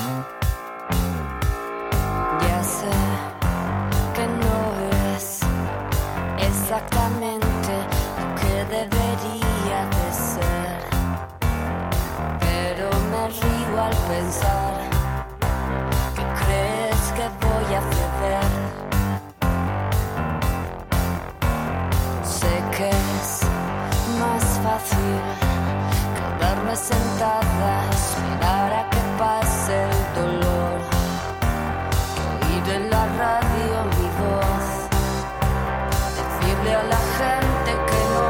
Ya sé que no es exactamente lo que debería de ser, pero me río al pensar que crees que voy a ceder. Sé que es más fácil quedarme sentada, esperar a que pase el dolor, que oír en la radio mi voz, decirle a la gente que no.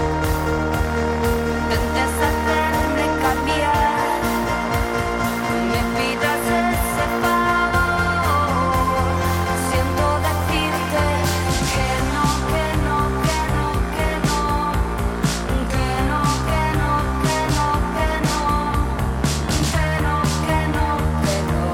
Intentes hacerme cambiar, no me pidas ese favor. Siento decirte que no, que no, que no, que no, que no, que no, que no, que no, que no, que no, que no.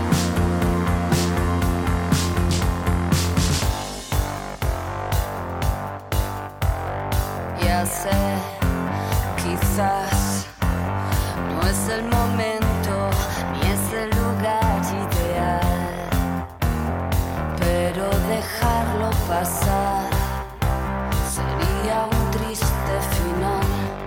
Ya sé, quizás no es el momento ni es el lugar ideal, pero dejarlo pasar sería un triste final.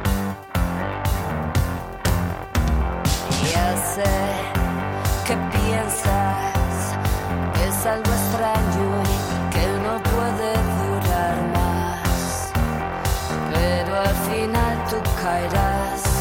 Ya sé que piensas que es algo extraño y que no puede durar más, pero al final tú caerás